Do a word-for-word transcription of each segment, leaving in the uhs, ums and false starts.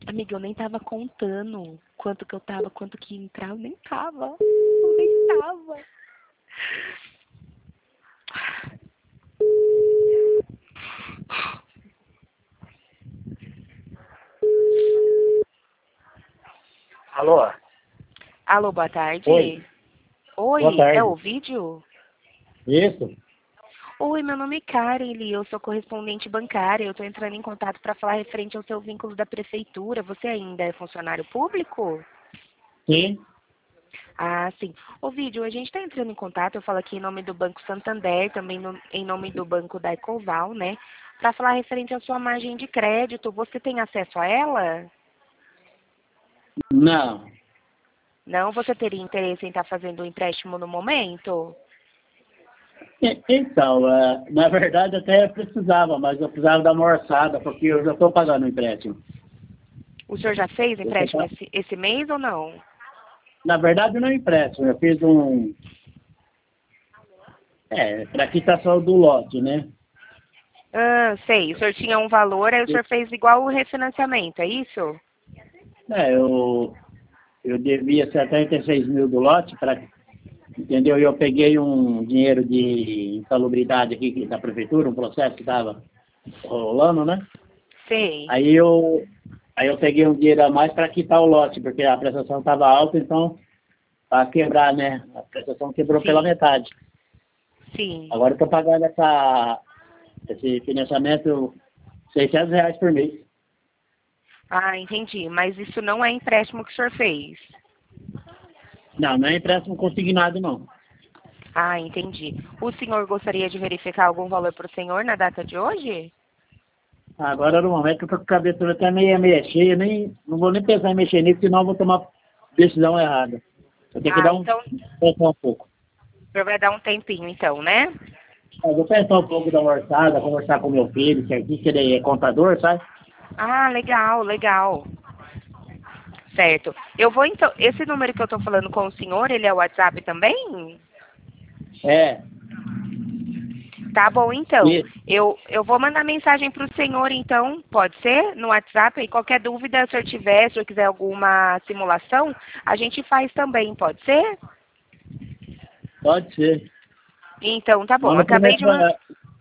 Amiga, eu nem tava contando quanto que eu tava, quanto que ia entrar, eu nem tava. Eu nem tava. Alô? Alô, boa Oi. tarde. Boa Oi, é o tarde. vídeo? Isso? Oi, meu nome é Karen Lee, eu sou correspondente bancária. Eu estou entrando em contato para falar referente ao seu vínculo da prefeitura. Você ainda é funcionário público? Sim. Ah, sim. Ô, vídeo, a gente está entrando em contato, eu falo aqui em nome do Banco Santander, também no- em nome do Banco da Ecoval, né? Para falar referente à sua margem de crédito. Você tem acesso a ela? Não. Não? Você teria interesse em estar fazendo um empréstimo no momento? E- Então, é, na verdade até precisava, mas eu precisava dar uma orçada, porque eu já estou pagando o empréstimo. O senhor já fez Eu tô empréstimo pa- esse, esse mês ou não? Na verdade não é empréstimo, eu fiz um... É, para quitação do lote, né? Ah, sei. O senhor tinha um valor, aí o senhor fez igual o refinanciamento, é isso? É, eu, eu devia setenta e seis mil do lote, pra, entendeu? E eu peguei um dinheiro de insalubridade aqui da prefeitura, um processo que estava rolando, né? Sei. Aí eu, aí eu peguei um dinheiro a mais para quitar o lote, porque a prestação estava alta, então, para quebrar, né? A prestação quebrou pela Sim, metade. sim. Agora eu estou pagando essa, esse financiamento seiscentos reais por mês. Ah, entendi. Mas isso não é empréstimo que o senhor fez. Não, não é empréstimo consignado, não. Ah, entendi. O senhor gostaria de verificar algum valor para o senhor na data de hoje? Agora, no momento que eu estou com a cabeça até meio, meio cheia, nem, não vou nem pensar em mexer nisso, senão eu vou tomar decisão errada. Eu tenho que Ah, dar um, então pensar um pouco. o senhor vai dar um tempinho, então, né? Eu vou pensar um pouco da orçada, conversar com meu filho, certinho, que ele é contador, sabe? Ah, legal, legal. Certo. Eu vou então. Esse número que eu estou falando com o senhor, ele é o WhatsApp também? É, Tá bom, então. isso. Eu, eu vou mandar mensagem para o senhor, então, pode ser? No WhatsApp. E qualquer dúvida, se o senhor tiver, se o senhor quiser alguma simulação, a gente faz também, pode ser? Pode ser. Então, tá Mas bom. não Acabei de começa, mandar.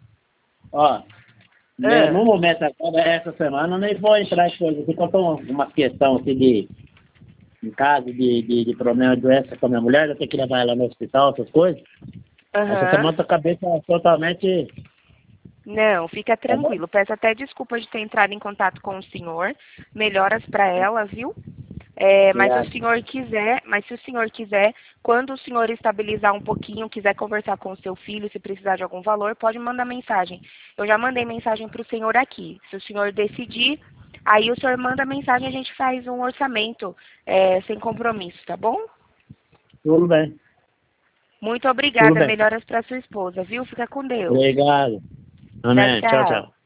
ó, né, no Ah, momento agora, essa semana, eu nem vou entrar em coisa aqui, porque eu tô uma questão aqui de, em caso de, de, de problema de doença com a minha mulher, eu tenho que levar ela no hospital, essas coisas. Essa semana aham. eu tô com a cabeça totalmente, Não, fica tá bom? tranquilo. Peço até desculpa de ter entrado em contato com o senhor. Melhoras para ela, viu? É, mas se o Obrigado. senhor quiser, mas se o senhor quiser, quando o senhor estabilizar um pouquinho, quiser conversar com o seu filho, se precisar de algum valor, pode mandar mensagem. Eu já mandei mensagem para o senhor aqui. Se o senhor decidir, aí o senhor manda mensagem, a gente faz um orçamento é, sem compromisso, tá bom? Tudo bem, Muito tudo obrigada. bem. Melhoras para sua esposa, viu? Fica com Deus. Obrigado. Tchau, Amém. Tchau, tchau. tchau.